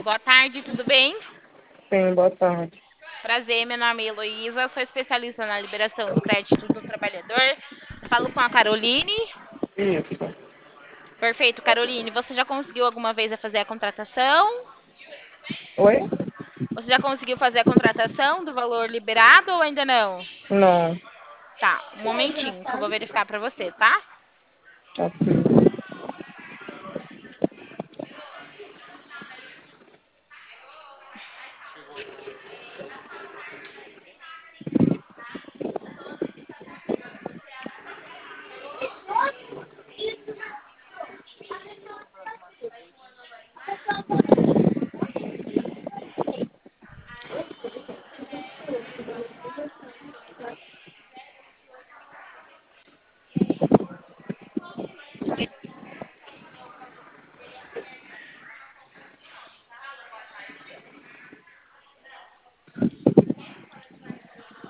Boa tarde, tudo bem? Sim, boa tarde. Prazer, meu nome é Heloísa, sou especialista na liberação do crédito do trabalhador. Falo com a Caroline. Isso. Perfeito, Caroline, você já conseguiu alguma vez fazer a contratação? Oi? Você já conseguiu fazer a contratação do valor liberado ou ainda não? Não. Tá, um momentinho que eu vou verificar para você, tá? Ok.